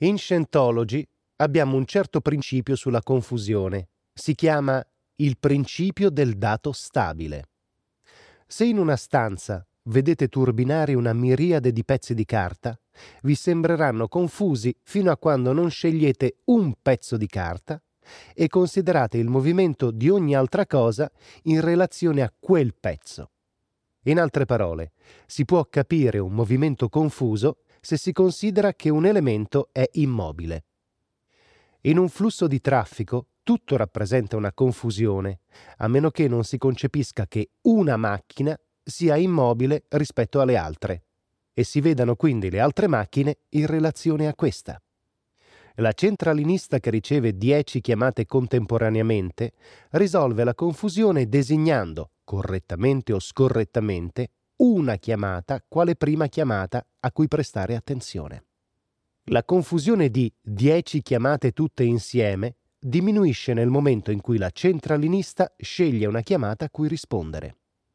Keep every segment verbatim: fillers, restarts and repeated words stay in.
In Scientology abbiamo un certo principio sulla confusione. Si chiama il principio del dato stabile. Se in una stanza vedete turbinare una miriade di pezzi di carta, vi sembreranno confusi fino a quando non scegliete un pezzo di carta e considerate il movimento di ogni altra cosa in relazione a quel pezzo. In altre parole, si può capire un movimento confuso se si considera che un elemento è immobile. In un flusso di traffico tutto rappresenta una confusione, a meno che non si concepisca che una macchina sia immobile rispetto alle altre e si vedano quindi le altre macchine in relazione a questa. La centralinista che riceve dieci chiamate contemporaneamente risolve la confusione designando, correttamente o scorrettamente, una chiamata quale prima chiamata a cui prestare attenzione. La confusione di dieci chiamate tutte insieme diminuisce nel momento in cui la centralinista sceglie una chiamata a cui rispondere.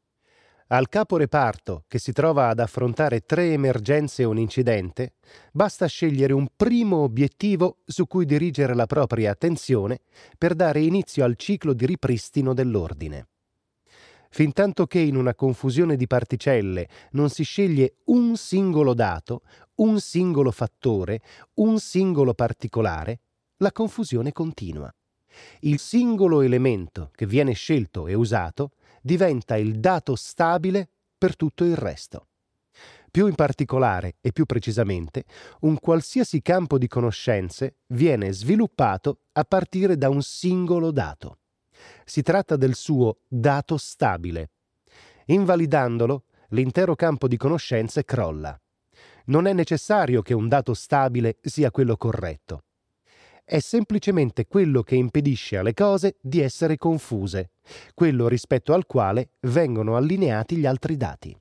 Al capo reparto, che si trova ad affrontare tre emergenze e un incidente, basta scegliere un primo obiettivo su cui dirigere la propria attenzione per dare inizio al ciclo di ripristino dell'ordine. Fintanto che in una confusione di particelle non si sceglie un singolo dato, un singolo fattore, un singolo particolare, la confusione continua. Il singolo elemento che viene scelto e usato diventa il dato stabile per tutto il resto. Più in particolare e più precisamente, un qualsiasi campo di conoscenze viene sviluppato a partire da un singolo dato. Si tratta del suo dato stabile. Invalidandolo, l'intero campo di conoscenze crolla. Non è necessario che un dato stabile sia quello corretto. È semplicemente quello che impedisce alle cose di essere confuse, quello rispetto al quale vengono allineati gli altri dati.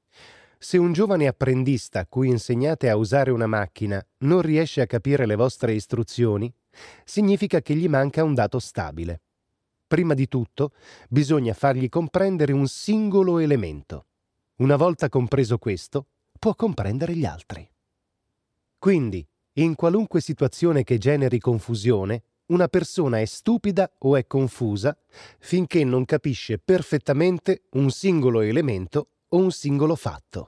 Se un giovane apprendista a cui insegnate a usare una macchina non riesce a capire le vostre istruzioni, significa che gli manca un dato stabile. Prima di tutto, bisogna fargli comprendere un singolo elemento. Una volta compreso questo, può comprendere gli altri. Quindi, in qualunque situazione che generi confusione, una persona è stupida o è confusa finché non capisce perfettamente un singolo elemento o un singolo fatto.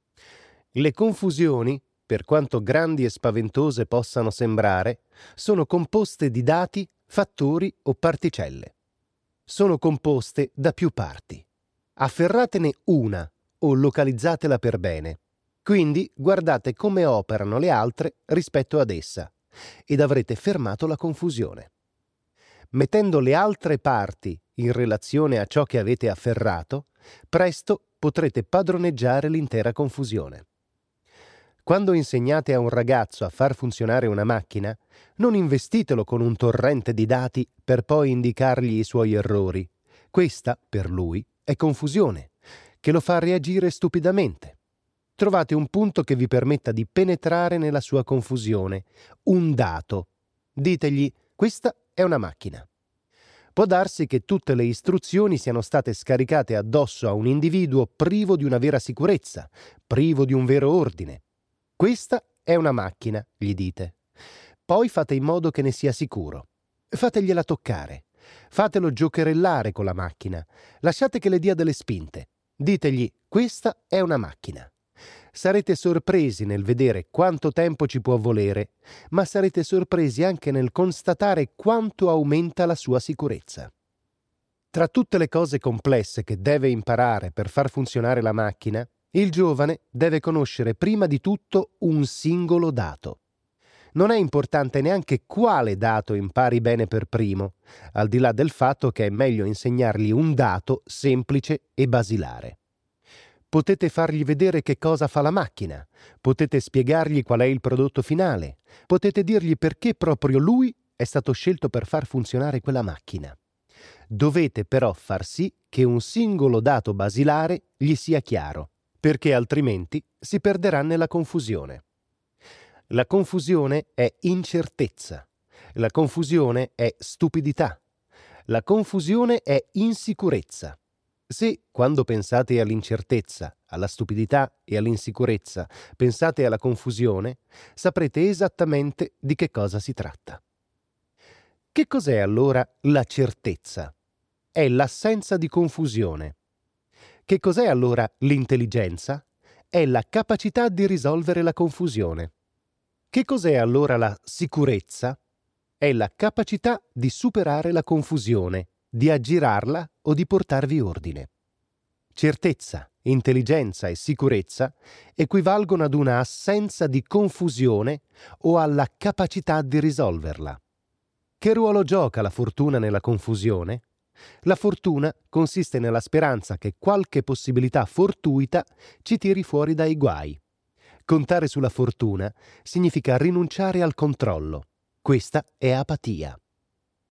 Le confusioni, per quanto grandi e spaventose possano sembrare, sono composte di dati, fattori o particelle. Sono composte da più parti. Afferratene una o localizzatela per bene. Quindi guardate come operano le altre rispetto ad essa ed avrete fermato la confusione. Mettendo le altre parti in relazione a ciò che avete afferrato, presto potrete padroneggiare l'intera confusione. Quando insegnate a un ragazzo a far funzionare una macchina, non investitelo con un torrente di dati per poi indicargli i suoi errori. Questa, per lui, è confusione, che lo fa reagire stupidamente. Trovate un punto che vi permetta di penetrare nella sua confusione, un dato. Ditegli: questa è una macchina. Può darsi che tutte le istruzioni siano state scaricate addosso a un individuo privo di una vera sicurezza, privo di un vero ordine. Questa è una macchina, gli dite. Poi fate in modo che ne sia sicuro. Fategliela toccare. Fatelo giocherellare con la macchina. Lasciate che le dia delle spinte. Ditegli: questa è una macchina. Sarete sorpresi nel vedere quanto tempo ci può volere, ma sarete sorpresi anche nel constatare quanto aumenta la sua sicurezza. Tra tutte le cose complesse che deve imparare per far funzionare la macchina, il giovane deve conoscere prima di tutto un singolo dato. Non è importante neanche quale dato impari bene per primo, al di là del fatto che è meglio insegnargli un dato semplice e basilare. Potete fargli vedere che cosa fa la macchina, potete spiegargli qual è il prodotto finale, potete dirgli perché proprio lui è stato scelto per far funzionare quella macchina. Dovete però far sì che un singolo dato basilare gli sia chiaro, perché altrimenti si perderà nella confusione. La confusione è incertezza, la confusione è stupidità, la confusione è insicurezza. Se, quando pensate all'incertezza, alla stupidità e all'insicurezza, pensate alla confusione, saprete esattamente di che cosa si tratta. Che cos'è allora la certezza? È l'assenza di confusione. Che cos'è allora l'intelligenza? È la capacità di risolvere la confusione. Che cos'è allora la sicurezza? È la capacità di superare la confusione, di aggirarla o di portarvi ordine. Certezza, intelligenza e sicurezza equivalgono ad una assenza di confusione o alla capacità di risolverla. Che ruolo gioca la fortuna nella confusione? La fortuna consiste nella speranza che qualche possibilità fortuita ci tiri fuori dai guai. Contare sulla fortuna significa rinunciare al controllo. Questa è apatia.